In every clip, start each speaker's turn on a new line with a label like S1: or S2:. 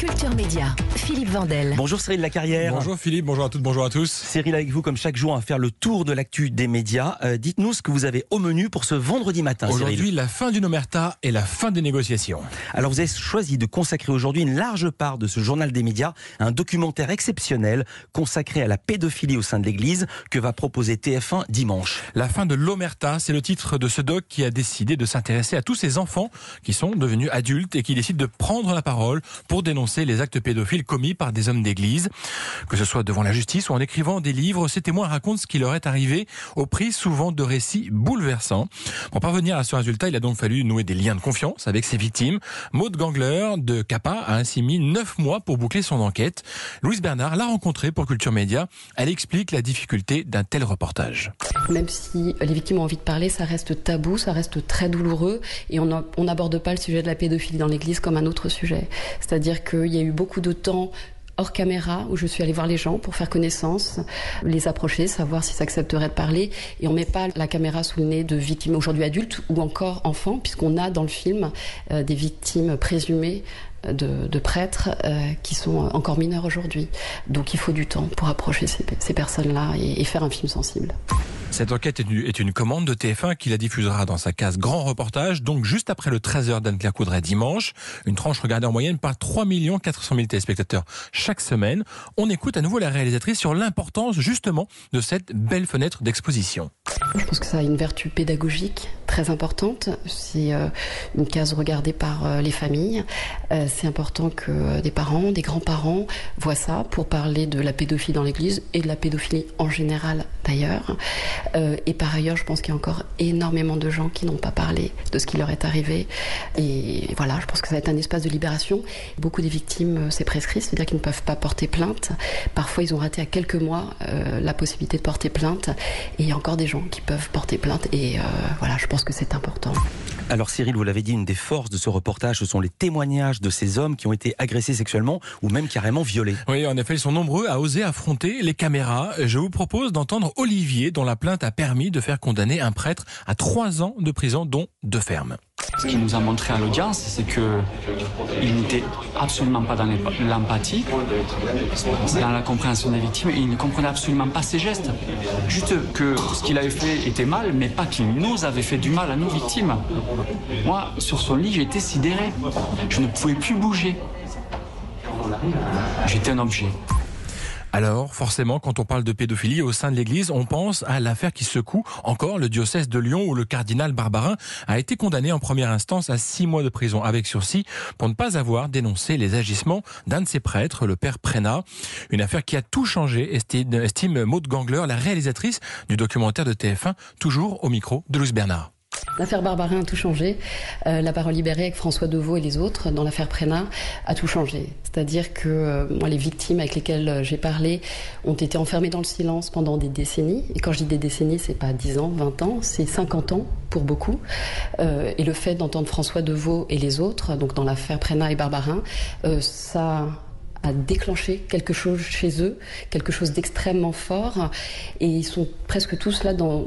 S1: Culture Média, Philippe Vandel.
S2: Bonjour Cyril Lacarrière.
S3: Bonjour Philippe, bonjour à toutes, bonjour à tous.
S2: Cyril avec vous comme chaque jour à faire le tour de l'actu des médias. Dites-nous ce que vous avez au menu pour ce vendredi matin.
S3: Aujourd'hui,
S2: Cyril.
S3: la fin d'une omerta et la fin des négociations.
S2: Alors vous avez choisi de consacrer aujourd'hui une large part de ce journal des médias à un documentaire exceptionnel consacré à la pédophilie au sein de l'Église que va proposer TF1 dimanche.
S3: La fin de l'omerta, c'est le titre de ce doc qui a décidé de s'intéresser à tous ces enfants qui sont devenus adultes et qui décident de prendre la parole pour dénoncer les actes pédophiles commis par des hommes d'église. Que ce soit devant la justice ou en écrivant des livres, ces témoins racontent ce qui leur est arrivé au prix souvent de récits bouleversants. Pour parvenir à ce résultat, il a donc fallu nouer des liens de confiance avec ses victimes. Maud Gangler de CAPA a ainsi mis 9 mois pour boucler son enquête. Louise Bernard l'a rencontrée pour Culture Média. Elle explique la difficulté d'un tel reportage.
S4: Même si les victimes ont envie de parler, ça reste tabou, ça reste très douloureux et on n'aborde pas le sujet de la pédophilie dans l'église comme un autre sujet. C'est-à-dire qu'il y a eu beaucoup de temps hors caméra où je suis allée voir les gens pour faire connaissance, les approcher, savoir s'ils accepteraient de parler. Et on met pas la caméra sous le nez de victimes aujourd'hui adultes ou encore enfants, puisqu'on a dans le film des victimes présumées de prêtres qui sont encore mineurs aujourd'hui. Donc il faut du temps pour approcher ces personnes-là et faire un film sensible.
S3: Cette enquête est une commande de TF1 qui la diffusera dans sa case Grand Reportage, donc juste après le 13h d'Anne-Claire Coudray dimanche. Une tranche regardée en moyenne par 3 400 000 téléspectateurs chaque semaine. On écoute à nouveau la réalisatrice sur l'importance justement de cette belle fenêtre d'exposition.
S4: Je pense que ça a une vertu pédagogique très importante. C'est une case regardée par les familles. C'est important que des parents, des grands-parents voient ça pour parler de la pédophilie dans l'église et de la pédophilie en général d'ailleurs. Et par ailleurs, je pense qu'il y a encore énormément de gens qui n'ont pas parlé de ce qui leur est arrivé. Et voilà, je pense que ça va être un espace de libération. Beaucoup des victimes, c'est prescrit, c'est-à-dire qu'ils ne peuvent pas porter plainte. Parfois, ils ont raté à quelques mois la possibilité de porter plainte. Et il y a encore des gens qui peuvent porter plainte. Et voilà, je pense que c'est important.
S2: Alors Cyril, vous l'avez dit, une des forces de ce reportage, ce sont les témoignages de ces hommes qui ont été agressés sexuellement ou même carrément violés.
S3: Oui, en effet, ils sont nombreux à oser affronter les caméras. Je vous propose d'entendre Olivier, dont la plainte a permis de faire condamner un prêtre à 3 ans de prison, dont 2 fermes.
S5: Ce qu'il nous a montré à l'audience, c'est qu'il n'était absolument pas dans l'empathie, dans la compréhension des victimes, et il ne comprenait absolument pas ses gestes. Juste que ce qu'il avait fait était mal, mais pas qu'il nous avait fait du mal à nos victimes. Moi, sur son lit, j'étais sidéré. Je ne pouvais plus bouger. J'étais un objet.
S3: Alors, forcément, quand on parle de pédophilie au sein de l'Église, on pense à l'affaire qui secoue encore le diocèse de Lyon où le cardinal Barbarin a été condamné en première instance à 6 mois de prison avec sursis pour ne pas avoir dénoncé les agissements d'un de ses prêtres, le père Prénat. Une affaire qui a tout changé, estime Maud Gangler, la réalisatrice du documentaire de TF1, toujours au micro de Louise Bernard.
S4: L'affaire Barbarin a tout changé. La parole libérée avec François Deveau et les autres dans l'affaire Prénat a tout changé. C'est-à-dire que moi, les victimes avec lesquelles j'ai parlé ont été enfermées dans le silence pendant des décennies. Et quand je dis des décennies, c'est pas 10 ans, 20 ans, c'est 50 ans pour beaucoup. Et le fait d'entendre François Deveau et les autres, donc dans l'affaire Prénat et Barbarin, ça a déclenché quelque chose chez eux, quelque chose d'extrêmement fort, et ils sont presque tous là dans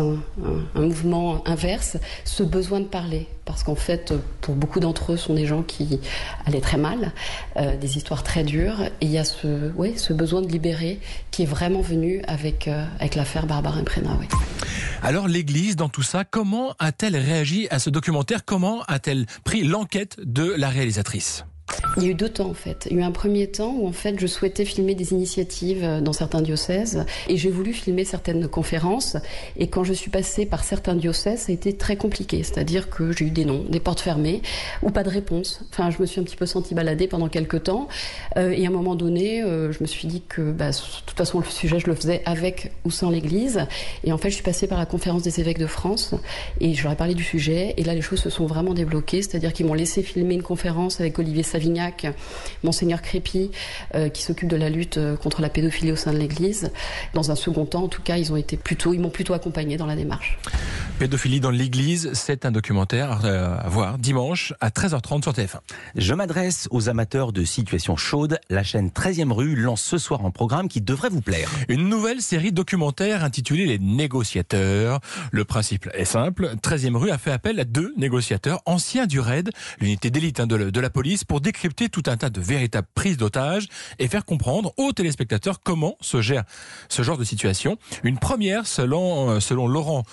S4: un mouvement inverse, ce besoin de parler, parce qu'en fait, pour beaucoup d'entre eux, sont des gens qui allaient très mal, des histoires très dures, et il y a ce besoin de libérer qui est vraiment venu avec l'affaire Barbarin Prénat. Oui.
S3: Alors l'Église, dans tout ça, comment a-t-elle réagi à ce documentaire? Comment a-t-elle pris l'enquête de la réalisatrice?
S4: Il y a eu 2 temps en fait. Il y a eu un premier temps où en fait je souhaitais filmer des initiatives dans certains diocèses et j'ai voulu filmer certaines conférences, et quand je suis passée par certains diocèses ça a été très compliqué, c'est-à-dire que j'ai eu des noms, des portes fermées ou pas de réponse. Enfin je me suis un petit peu sentie baladée pendant quelques temps et à un moment donné je me suis dit que de toute façon le sujet je le faisais avec ou sans l'Église, et en fait je suis passée par la conférence des évêques de France et je leur ai parlé du sujet, et là les choses se sont vraiment débloquées, c'est-à-dire qu'ils m'ont laissé filmer une conférence avec Olivier Savignac, Monseigneur Crépy, qui s'occupe de la lutte contre la pédophilie au sein de l'Église. Dans un second temps, en tout cas, ils m'ont plutôt accompagné dans la démarche.
S3: Pédophilie dans l'Église, c'est un documentaire à voir dimanche à 13h30 sur TF1.
S2: Je m'adresse aux amateurs de situations chaudes. La chaîne 13e rue lance ce soir un programme qui devrait vous plaire.
S3: Une nouvelle série documentaire intitulée Les Négociateurs. Le principe est simple. 13e rue a fait appel à 2 négociateurs anciens du RAID, l'unité d'élite de la police, pour découper décrypter tout un tas de véritables prises d'otages et faire comprendre aux téléspectateurs comment se gère ce genre de situation. Une première selon Laurent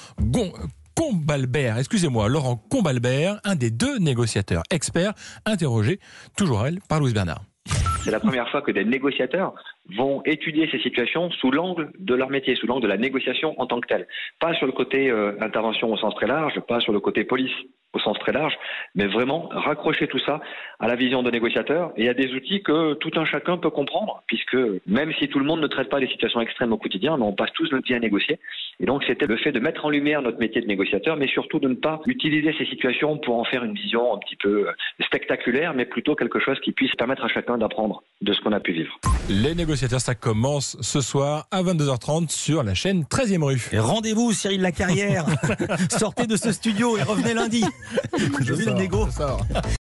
S3: Combalbert, un des 2 négociateurs experts interrogés, toujours elle, par Louise Bernard.
S6: C'est la première fois que des négociateurs vont étudier ces situations sous l'angle de leur métier, sous l'angle de la négociation en tant que telle. Pas sur le côté intervention au sens très large, pas sur le côté police au sens très large, mais vraiment raccrocher tout ça à la vision de négociateur. Et il y a des outils que tout un chacun peut comprendre, puisque même si tout le monde ne traite pas des situations extrêmes au quotidien, mais on passe tous notre vie à négocier. Et donc c'était le fait de mettre en lumière notre métier de négociateur, mais surtout de ne pas utiliser ces situations pour en faire une vision un petit peu spectaculaire, mais plutôt quelque chose qui puisse permettre à chacun d'apprendre de ce qu'on a pu vivre.
S3: Les négociateurs, ça commence ce soir à 22h30 sur la chaîne 13e rue.
S2: Et rendez-vous, Cyril Lacarrière. Sortez de ce studio et revenez lundi. Je vis le négo.